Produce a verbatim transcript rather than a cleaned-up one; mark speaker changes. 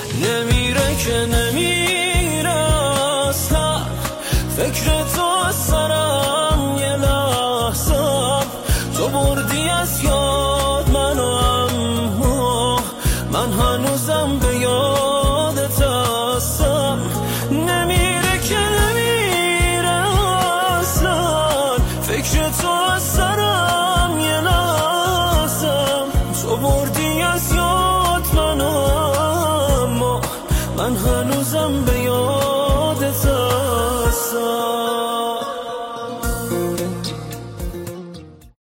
Speaker 1: نمیره که نمیره اصلا، فکر تو از سرم یه لحظه تو بردی از یاد